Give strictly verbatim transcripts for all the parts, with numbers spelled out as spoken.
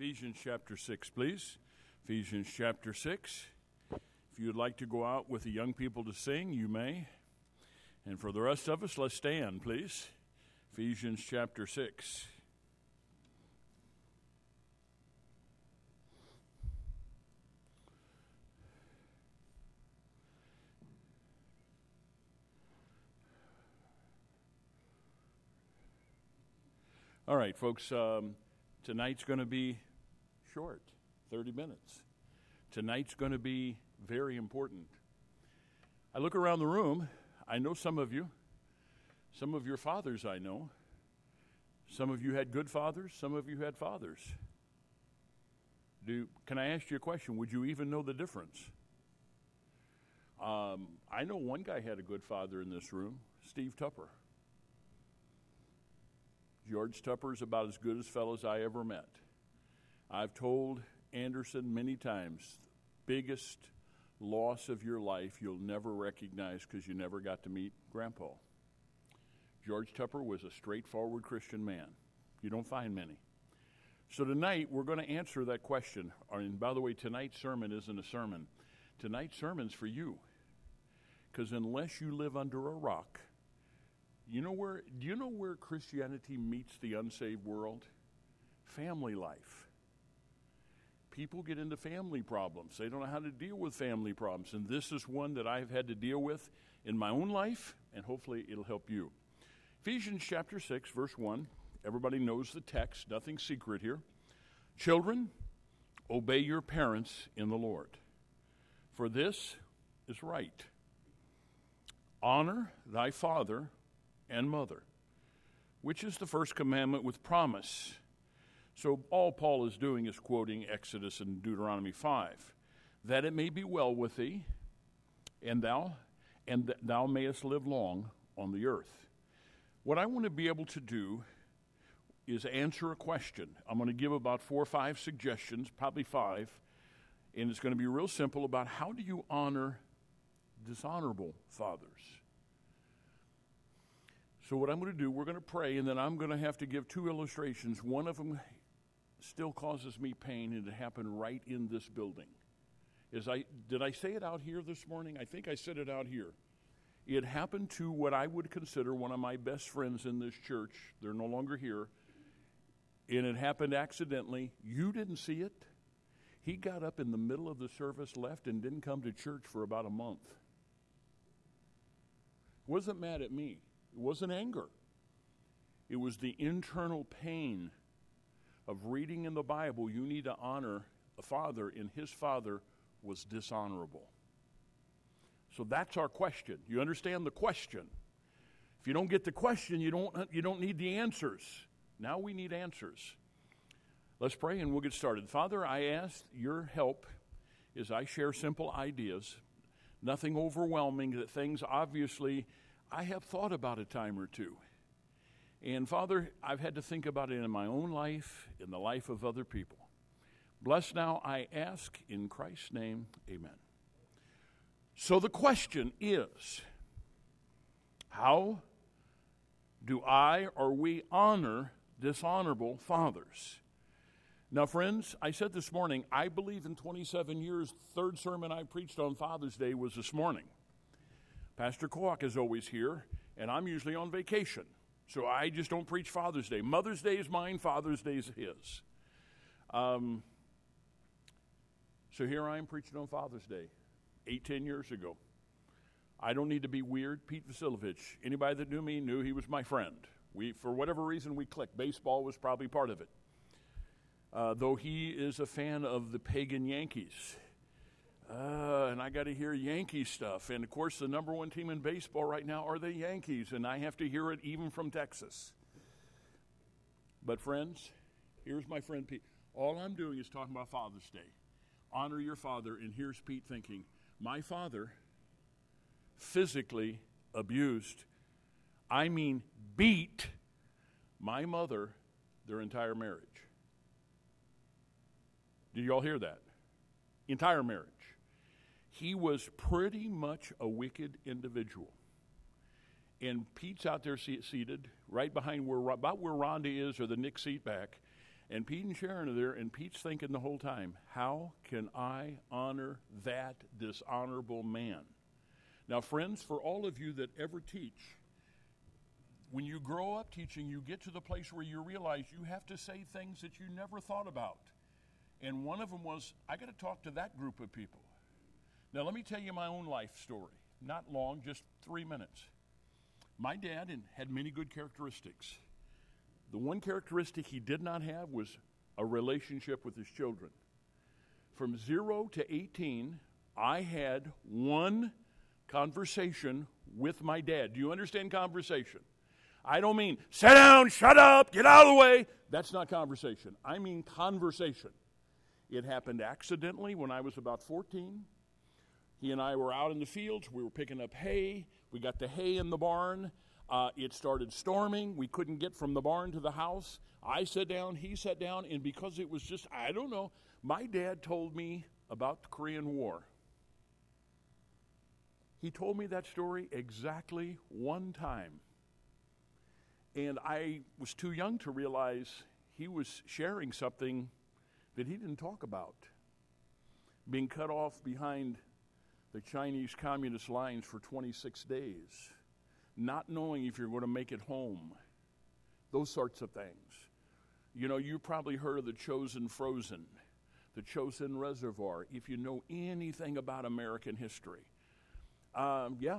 Ephesians chapter six, please. Ephesians chapter six. If you'd like to go out with the young people to sing, you may. And for the rest of us, let's stand, please. Ephesians chapter six. All right, folks, um, tonight's going to be short, thirty minutes. Tonight's going to be very important. I look around the room. I know some of you. Some of your fathers I know. Some of you had good fathers. Some of you had fathers. Do Can I ask you a question? Would you even know the difference? Um, I know one guy had a good father in this room, Steve Tupper. George Tupper's about as good a fellow as I ever met. I've told Anderson many times, biggest loss of your life you'll never recognize because you never got to meet Grandpa. George Tupper was a straightforward Christian man. You don't find many. So tonight we're going to answer that question. And by the way, tonight's sermon isn't a sermon. Tonight's sermon's for you. Because unless you live under a rock, You know where? Do you know where Christianity meets the unsaved world? Family life. People get into family problems. They don't know how to deal with family problems. And this is one that I've had to deal with in my own life, and hopefully it'll help you. Ephesians chapter six, verse one. Everybody knows the text. Nothing secret here. Children, obey your parents in the Lord, for this is right. Honor thy father and mother, which is the first commandment with promise. So all Paul is doing is quoting Exodus and Deuteronomy five, that it may be well with thee, and thou and that thou mayest live long on the earth. What I want to be able to do is answer a question. I'm going to give about four or five suggestions, probably five, and it's going to be real simple about how do you honor dishonorable fathers. So what I'm going to do, we're going to pray, and then I'm going to have to give two illustrations. One of them still causes me pain, and it happened right in this building. Is I did I say it out here this morning? I think I said it out here. It happened to what I would consider one of my best friends in this church. They're no longer here. And it happened accidentally. You didn't see it. He got up in the middle of the service, left, and didn't come to church for about a month. Wasn't mad at me. It wasn't anger. It was the internal pain of reading in the Bible, you need to honor a father, and his father was dishonorable. So that's our question. You understand the question? If you don't get the question, you don't, you don't need the answers. Now we need answers. Let's pray and we'll get started. Father, I ask your help as I share simple ideas, nothing overwhelming, that things obviously I have thought about a time or two. And Father, I've had to think about it in my own life, in the life of other people. Bless now, I ask in Christ's name, amen. So the question is, how do I or we honor dishonorable fathers? Now, friends, I said this morning, I believe in twenty-seven years, third sermon I preached on Father's Day was this morning. Pastor Kwok is always here, and I'm usually on vacation. So I just don't preach Father's Day. Mother's Day is mine, Father's Day is his. Um, so here I am preaching on Father's Day, eight, ten years ago. I don't need to be weird. Pete Vasilovich, anybody that knew me knew he was my friend. We, for whatever reason, we clicked. Baseball was probably part of it. Uh, though he is a fan of the pagan Yankees. Uh, and I got to hear Yankee stuff. And, of course, the number one team in baseball right now are the Yankees, and I have to hear it even from Texas. But, friends, here's my friend Pete. All I'm doing is talking about Father's Day. Honor your father, and here's Pete thinking, my father physically abused, I mean beat, my mother their entire marriage. Do you all hear that? Entire marriage. He was pretty much a wicked individual. And Pete's out there seated right behind where, about where Rhonda is, or the Nick seat back. And Pete and Sharon are there, and Pete's thinking the whole time, how can I honor that dishonorable man? Now, friends, for all of you that ever teach, when you grow up teaching, you get to the place where you realize you have to say things that you never thought about. And one of them was, I got to talk to that group of people. Now, let me tell you my own life story. Not long, just three minutes. My dad had many good characteristics. The one characteristic he did not have was a relationship with his children. From zero to eighteen, I had one conversation with my dad. Do you understand conversation? I don't mean, sit down, shut up, get out of the way. That's not conversation. I mean conversation. It happened accidentally when I was about fourteen. He and I were out in the fields. We were picking up hay. We got the hay in the barn. Uh, it started storming. We couldn't get from the barn to the house. I sat down, he sat down, and because it was just, I don't know, my dad told me about the Korean War. He told me that story exactly one time. And I was too young to realize he was sharing something that he didn't talk about. Being cut off behind the Chinese communist lines for twenty-six days. Not knowing if you're going to make it home. Those sorts of things. You know, you probably heard of the Chosin Frozen, the Chosin Reservoir, if you know anything about American history. Um, yeah.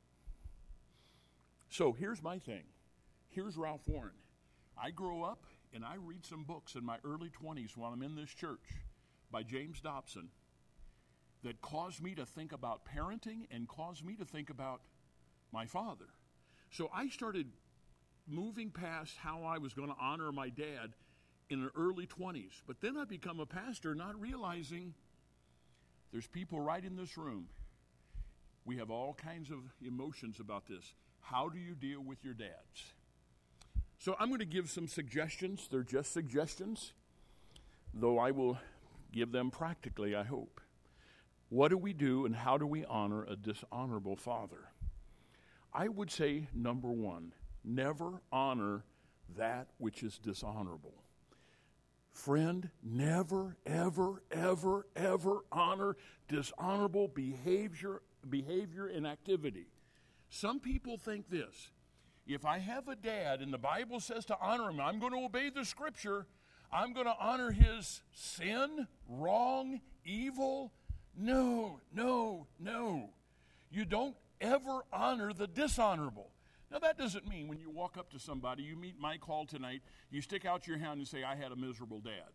So here's my thing. Here's Ralph Warren. I grow up and I read some books in my early twenties while I'm in this church by James Dobson that caused me to think about parenting and caused me to think about my father. So I started moving past how I was going to honor my dad in the early twenties. But then I become a pastor not realizing there's people right in this room. We have all kinds of emotions about this. How do you deal with your dads? So I'm going to give some suggestions. They're just suggestions, though I will give them practically, I hope. What do we do and how do we honor a dishonorable father? I would say, number one, never honor that which is dishonorable. Friend, never, ever, ever, ever honor dishonorable behavior, behavior and activity. Some people think this. If I have a dad and the Bible says to honor him, I'm going to obey the scripture, I'm going to honor his sin, wrong, evil. No, no, no. You don't ever honor the dishonorable. Now, that doesn't mean when you walk up to somebody, you meet Mike Hall tonight, you stick out your hand and say, I had a miserable dad.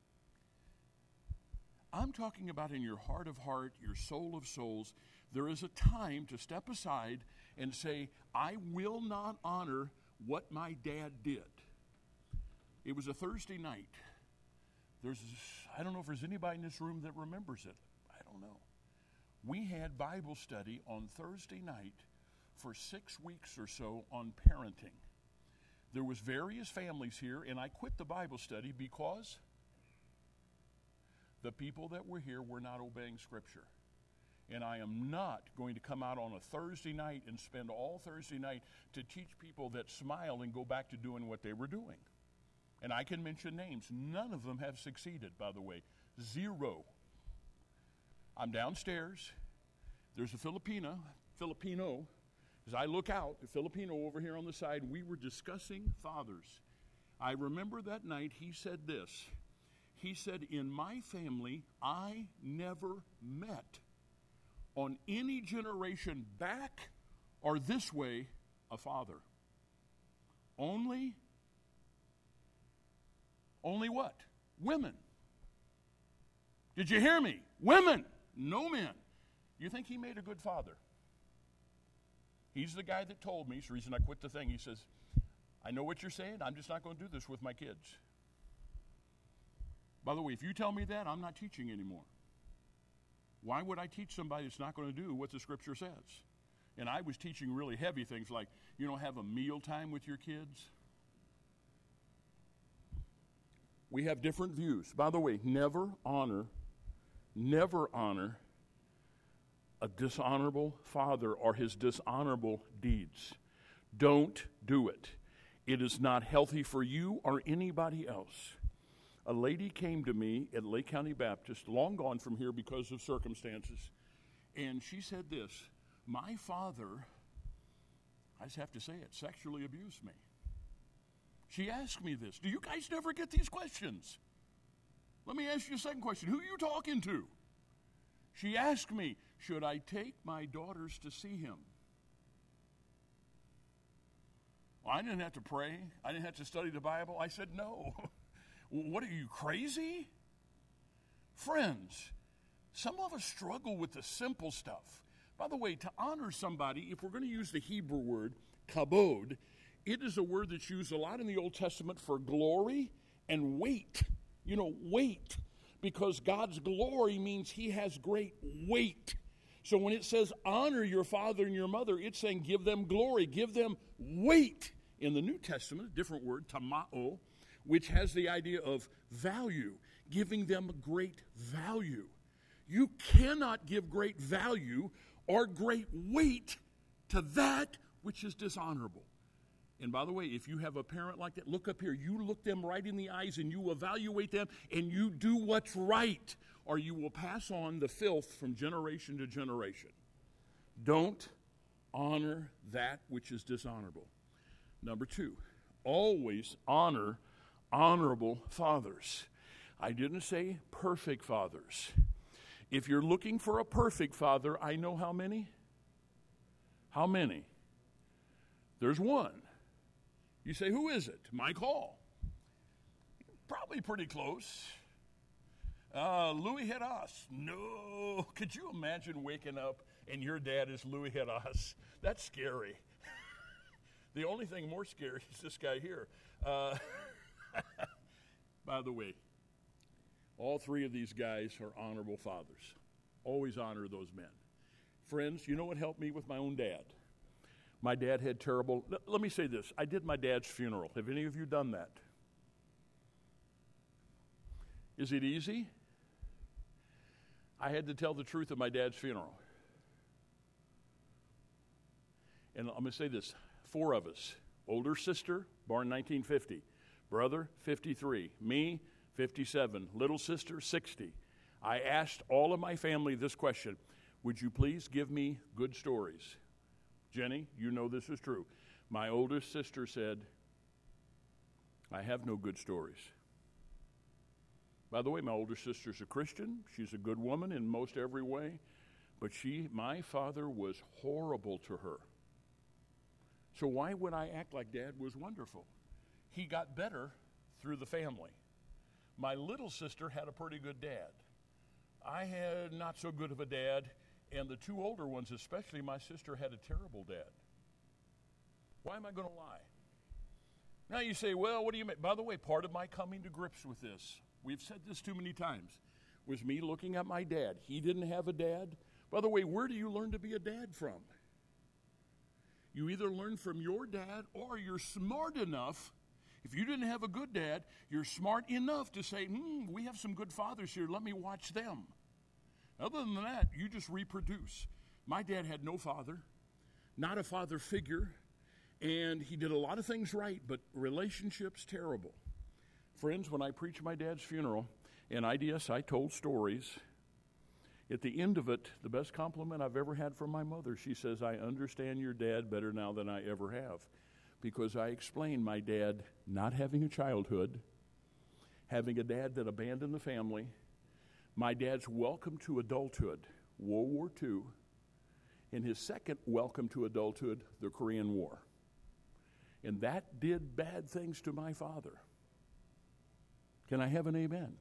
I'm talking about in your heart of heart, your soul of souls, there is a time to step aside and say, I will not honor what my dad did. It was a Thursday night. There's, I don't know if there's anybody in this room that remembers it. I don't know. We had Bible study on Thursday night for six weeks or so on parenting. There was various families here, and I quit the Bible study because the people that were here were not obeying Scripture. And I am not going to come out on a Thursday night and spend all Thursday night to teach people that smile and go back to doing what they were doing. And I can mention names. None of them have succeeded, by the way. Zero. I'm downstairs. There's a Filipina, Filipino. As I look out, the Filipino over here on the side, we were discussing fathers. I remember that night he said this. He said, in my family, I never met on any generation back or this way a father. Only, only what? Women. Did you hear me? Women. No men. You think he made a good father? He's the guy that told me, it's the reason I quit the thing. He says, I know what you're saying. I'm just not going to do this with my kids. By the way, if you tell me that, I'm not teaching anymore. Why would I teach somebody that's not going to do what the Scripture says? And I was teaching really heavy things like, you know, have a meal time with your kids. We have different views. By the way, never honor, never honor a dishonorable father or his dishonorable deeds. Don't do it. It is not healthy for you or anybody else. A lady came to me at Lake County Baptist, long gone from here because of circumstances, and she said this, my father, I just have to say it, sexually abused me. She asked me this. Do you guys never get these questions? Let me ask you a second question. Who are you talking to? She asked me, should I take my daughters to see him? Well, I didn't have to pray. I didn't have to study the Bible. I said, no. What are you, crazy? Friends, some of us struggle with the simple stuff. By the way, to honor somebody, if we're going to use the Hebrew word, kabod, it is a word that's used a lot in the Old Testament for glory and weight. You know, weight. Because God's glory means he has great weight. So when it says honor your father and your mother, it's saying give them glory, give them weight. In the New Testament, a different word, tamao, which has the idea of value, giving them great value. You cannot give great value or great weight to that which is dishonorable. And by the way, if you have a parent like that, look up here. You look them right in the eyes and you evaluate them and you do what's right, or you will pass on the filth from generation to generation. Don't honor that which is dishonorable. Number two, always honor honorable fathers. I didn't say perfect fathers. If you're looking for a perfect father, I know how many? How many? There's one. You say, who is it? Mike Hall. Probably pretty close. Uh, Louis Heras. No. Could you imagine waking up and your dad is Louis Heras? That's scary. The only thing more scary is this guy here. Uh, by the way, all three of these guys are honorable fathers. Always honor those men. Friends, you know what helped me with my own dad? My dad had terrible, let, let me say this. I did my dad's funeral. Have any of you done that? Is it easy? I had to tell the truth at my dad's funeral. And I'm going to say this. Four of us. Older sister, born nineteen fifty. Brother, fifty-three. Me, fifty-seven. Little sister, sixty. I asked all of my family this question. Would you please give me good stories? Jenny, you know this is true. My oldest sister said, I have no good stories. By the way, my older sister's a Christian. She's a good woman in most every way. But she, my father was horrible to her. So why would I act like Dad was wonderful? He got better through the family. My little sister had a pretty good dad. I had not so good of a dad, and the two older ones, especially my sister, had a terrible dad. Why am I going to lie? Now you say, well, what do you mean? By the way, part of my coming to grips with this, we've said this too many times, was me looking at my dad. He didn't have a dad. By the way, where do you learn to be a dad from? You either learn from your dad or you're smart enough. If you didn't have a good dad, you're smart enough to say, hmm, we have some good fathers here. Let me watch them. Other than that, you just reproduce. My dad had no father, not a father figure, and he did a lot of things right, but relationships, terrible. Friends, when I preached my dad's funeral, in I D S I told stories. At the end of it, the best compliment I've ever had from my mother, she says, I understand your dad better now than I ever have, because I explained my dad not having a childhood, having a dad that abandoned the family, my dad's welcome to adulthood, World War Two, and his second welcome to adulthood, the Korean War. And that did bad things to my father. Can I have an amen?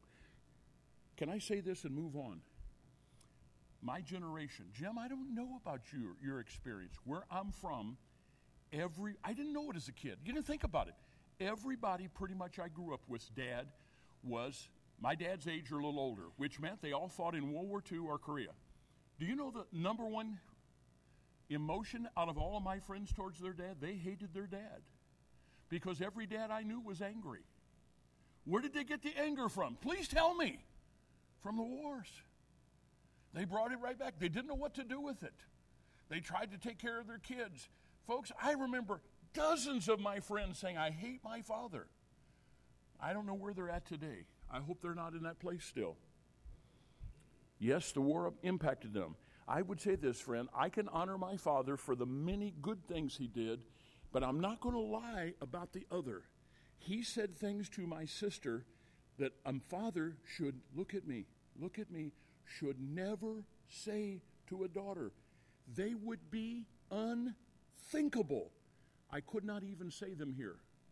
Can I say this and move on? My generation, Jim, I don't know about your, your experience. Where I'm from, every, I didn't know it as a kid. You didn't think about it. Everybody pretty much I grew up with, dad, was my dad's age or a little older, which meant they all fought in World War Two or Korea. Do you know the number one emotion out of all of my friends towards their dad? They hated their dad because every dad I knew was angry. Where did they get the anger from? Please tell me. From the wars. They brought it right back. They didn't know what to do with it. They tried to take care of their kids. Folks, I remember dozens of my friends saying, I hate my father. I don't know where they're at today. I hope they're not in that place still. Yes, the war impacted them. I would say this, friend, I can honor my father for the many good things he did, but I'm not going to lie about the other. He said things to my sister that a father should, look at me, look at me, should never say to a daughter. They would be unthinkable. I could not even say them here.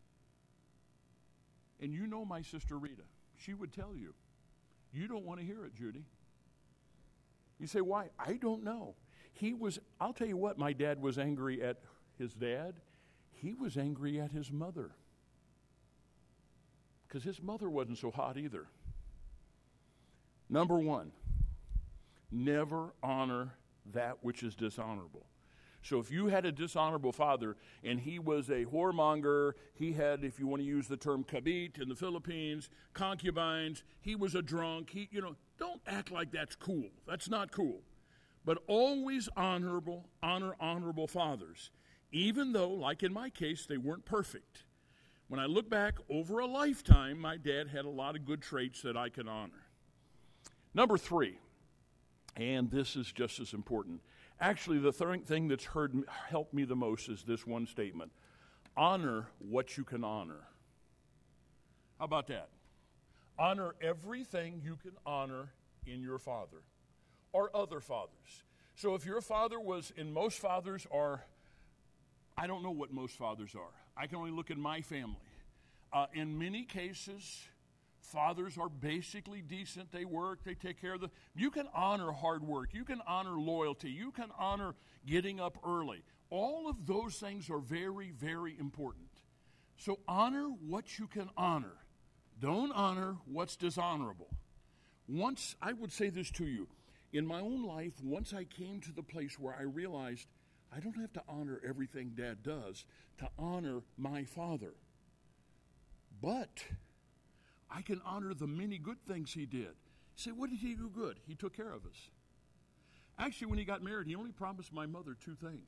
And you know my sister Rita. She would tell you. You don't want to hear it, Judy. You say, why? I don't know. He was, I'll tell you what, my dad was angry at his dad. He was angry at his mother. Because his mother wasn't so hot either. Number one, never honor that which is dishonorable. So if you had a dishonorable father and he was a whoremonger, he had, if you want to use the term kabit in the Philippines, concubines, he was a drunk, he, you know, don't act like that's cool. That's not cool. But always honorable, honor honorable fathers, even though, like in my case, they weren't perfect. When I look back over a lifetime, my dad had a lot of good traits that I can honor. Number three, and this is just as important. Actually, the th- thing that's heard, helped me the most is this one statement. Honor what you can honor. How about that? Honor everything you can honor in your father or other fathers. So if your father was, and most fathers are, I don't know what most fathers are. I can only look at my family. Uh, in many cases, fathers are basically decent. They work. They take care of the... You can honor hard work. You can honor loyalty. You can honor getting up early. All of those things are very, very important. So honor what you can honor. Don't honor what's dishonorable. Once, I would say this to you. In my own life, once I came to the place where I realized I don't have to honor everything Dad does to honor my father. But I can honor the many good things he did. You say, what did he do good? He took care of us. Actually, when he got married, he only promised my mother two things.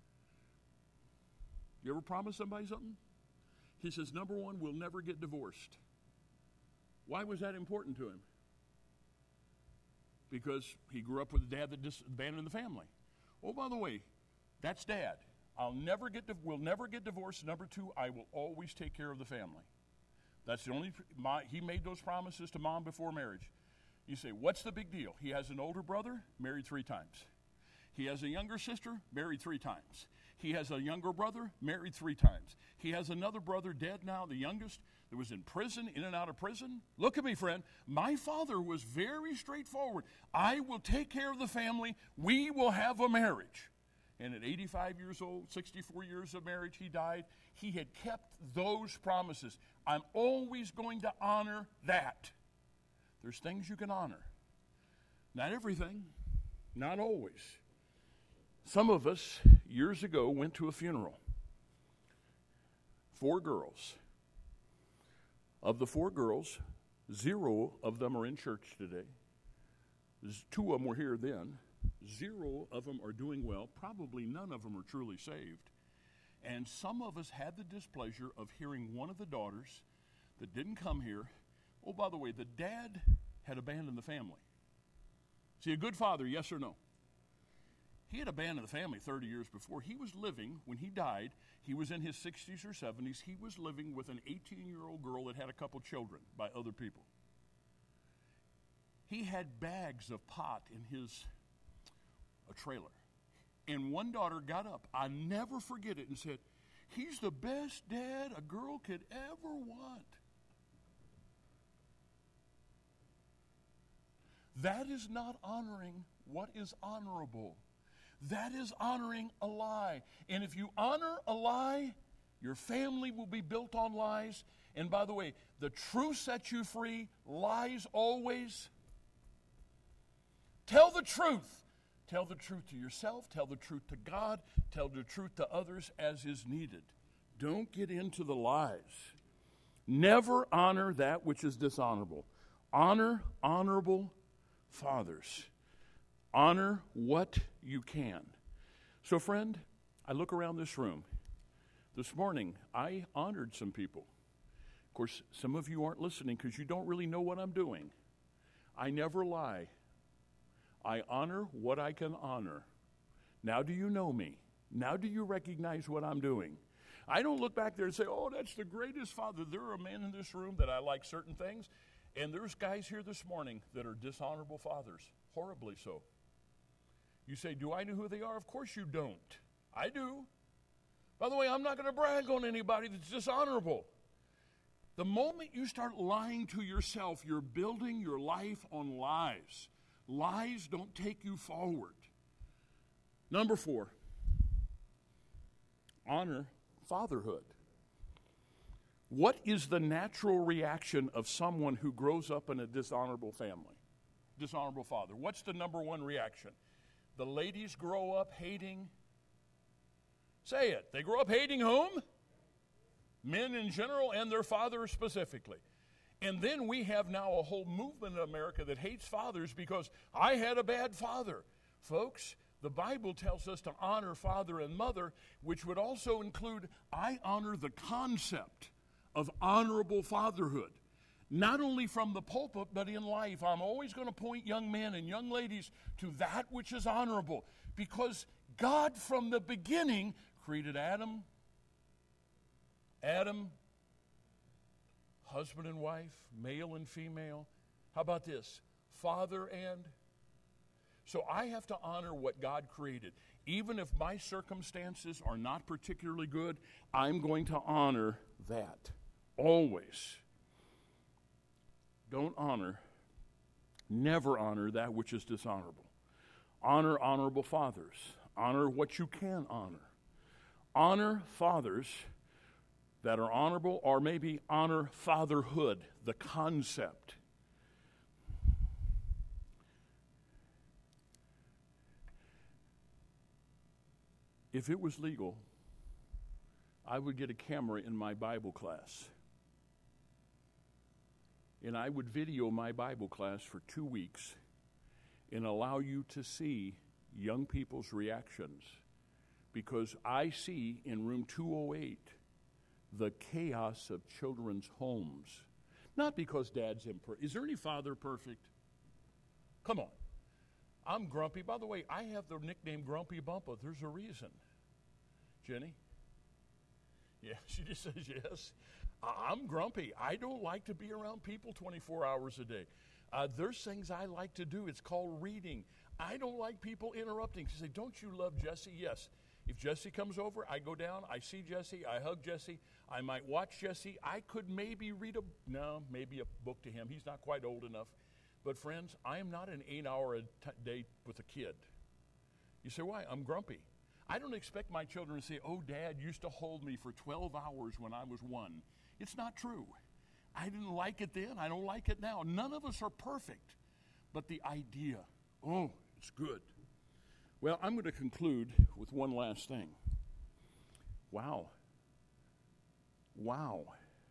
You ever promise somebody something? He says, number one, we'll never get divorced. Why was that important to him? Because he grew up with a dad that just abandoned the family. Oh, by the way, that's Dad. I'll never get, we'll never get divorced. Number two, I will always take care of the family. That's the only, my, he made those promises to Mom before marriage. You say, what's the big deal? He has an older brother, married three times. He has a younger sister, married three times. He has a younger brother, married three times. He has another brother, dead now, the youngest, that was in prison, in and out of prison. Look at me, friend. My father was very straightforward. I will take care of the family. We will have a marriage. And at eighty-five years old, sixty-four years of marriage, he died. He had kept those promises. I'm always going to honor that. There's things you can honor. Not everything, not always. Some of us, years ago, went to a funeral. Four girls. Of the four girls, zero of them are in church today. Two of them were here then. Zero of them are doing well. Probably none of them are truly saved. And some of us had the displeasure of hearing one of the daughters that didn't come here. Oh, by the way, the dad had abandoned the family. Is he a good father, yes or no? He had abandoned the family thirty years before. He was living, when he died, he was in his sixties or seventies. He was living with an eighteen-year-old girl that had a couple children by other people. He had bags of pot in his a trailer. And one daughter got up, I never forget it, and said, he's the best dad a girl could ever want. That is not honoring what is honorable. That is honoring a lie. And if you honor a lie, your family will be built on lies. And by the way, the truth sets you free. Lies always. Tell the truth. Tell the truth to yourself. Tell the truth to God. Tell the truth to others as is needed. Don't get into the lies. Never honor that which is dishonorable. Honor honorable fathers. Honor what you can. So, friend, I look around this room. This morning, I honored some people. course, some of you aren't listening because you don't really know what I'm doing. I never lie. I honor what I can honor. Now do you know me? Now do you recognize what I'm doing? I don't look back there and say, oh, that's the greatest father. There are men in this room that I like certain things, and there's guys here this morning that are dishonorable fathers, horribly so. You say, do I know who they are? Of course you don't. I do. By the way, I'm not going to brag on anybody that's dishonorable. The moment you start lying to yourself, you're building your life on lies. Lies don't take you forward. Number four, honor fatherhood. What is the natural reaction of someone who grows up in a dishonorable family? Dishonorable father. What's the number one reaction? The ladies grow up hating. Say it. They grow up hating whom? Men in general and their father specifically. And then we have now a whole movement in America that hates fathers because I had a bad father. Folks, the Bible tells us to honor father and mother, which would also include I honor the concept of honorable fatherhood. Not only from the pulpit, but in life. I'm always going to point young men and young ladies to that which is honorable, because God from the beginning created Adam, Adam, husband and wife, male and female. How about this? Father and. So I have to honor what God created. Even if my circumstances are not particularly good, I'm going to honor that. Always. Don't honor, never honor that which is dishonorable. Honor honorable fathers. Honor what you can honor. Honor fathers that are honorable, or maybe honor fatherhood, the concept. If it was legal, I would get a camera in my Bible class, and I would video my Bible class for two weeks and allow you to see young people's reactions, because I see in room two oh eight the chaos of children's homes. Not because dad's imperfect. Is there any father perfect? Come on. I'm grumpy. By the way, I have the nickname Grumpy Bumpa. There's a reason. Jenny? Yeah, she just says yes. I'm grumpy. I don't like to be around people twenty-four hours a day. Uh, there's things I like to do. It's called reading. I don't like people interrupting. She said, don't you love Jesse? Yes. If Jesse comes over, I go down, I see Jesse, I hug Jesse, I might watch Jesse. I could maybe read a, no, maybe a book to him. He's not quite old enough. But friends, I am not an eight-hour a t- day with a kid. You say, why? I'm grumpy. I don't expect my children to say, oh, Dad used to hold me for twelve hours when I was one. It's not true. I didn't like it then. I don't like it now. None of us are perfect. But the idea, oh, it's good. Well, I'm going to conclude with one last thing. Wow. Wow.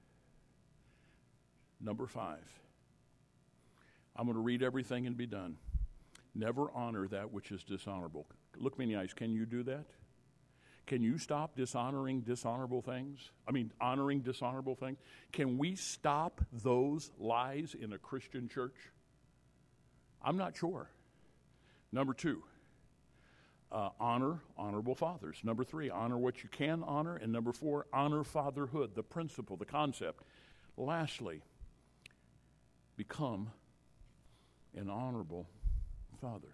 Number five. I'm going to read everything and be done. Never honor that which is dishonorable. Look me in the eyes. Can you do that? Can you stop dishonoring dishonorable things? I mean, honoring dishonorable things? Can we stop those lies in a Christian church? I'm not sure. Number two. Uh, honor honorable fathers. Number three, honor what you can honor. And number four, honor fatherhood, the principle, the concept. Lastly, become an honorable father.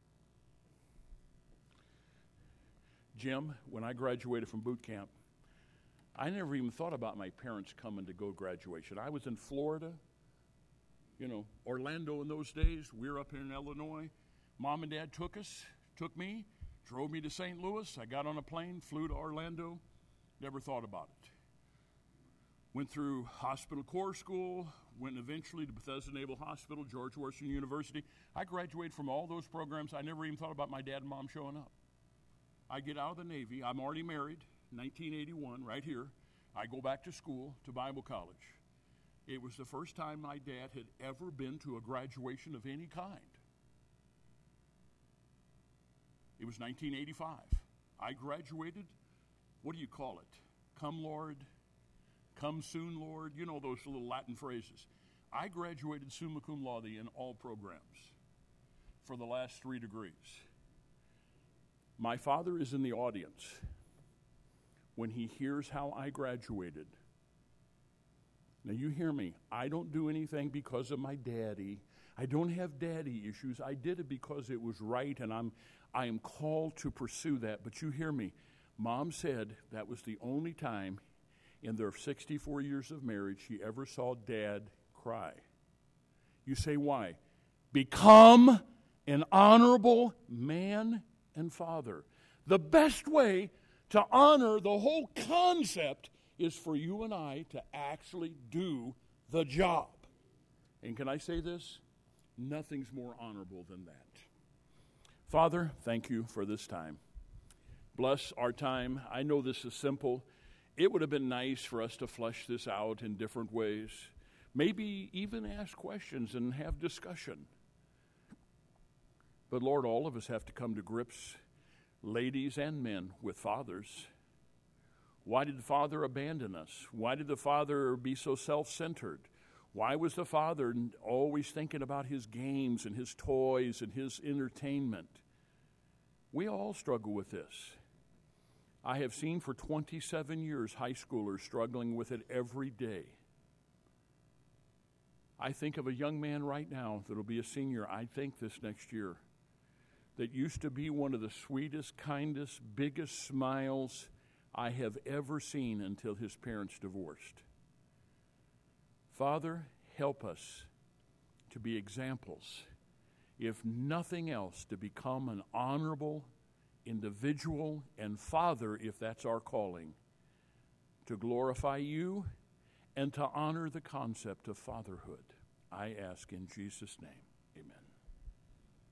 Jim, when I graduated from boot camp, I never even thought about my parents coming to go graduation. I was in Florida, you know, Orlando in those days. We were up here in Illinois. Mom and Dad took us, took me, drove me to Saint Louis. I got on a plane, flew to Orlando, never thought about it. Went through hospital corps school, went eventually to Bethesda Naval Hospital, George Washington University. I graduated from all those programs. I never even thought about my dad and mom showing up. I get out of the Navy. I'm already married, nineteen eighty-one, right here. I go back to school, to Bible college. It was the first time my dad had ever been to a graduation of any kind. It was nineteen eighty-five. I graduated, what do you call it? Come Lord, Come soon, Lord. You know those little Latin phrases. I graduated summa cum laude in all programs for the last three degrees. My father is in the audience. When he hears how I graduated, now you hear me, I don't do anything because of my daddy. I don't have daddy issues. I did it because it was right, and I'm I am called to pursue that. But you hear me, Mom said that was the only time in their sixty-four years of marriage she ever saw Dad cry. You say, why? Become an honorable man and father. The best way to honor the whole concept is for you and I to actually do the job. And can I say this? Nothing's more honorable than that. Father, thank you for this time. Bless our time. I know this is simple. It would have been nice for us to flesh this out in different ways. Maybe even ask questions and have discussion. But Lord, all of us have to come to grips, ladies and men, with fathers. Why did the father abandon us? Why did the father be so self-centered? Why was the father always thinking about his games and his toys and his entertainment? We all struggle with this. I have seen for twenty-seven years high schoolers struggling with it every day. I think of a young man right now that will be a senior, I think this next year, that used to be one of the sweetest, kindest, biggest smiles I have ever seen until his parents divorced. Father, help us to be examples, if nothing else, to become an honorable individual, and Father, if that's our calling, to glorify you and to honor the concept of fatherhood. I ask in Jesus' name.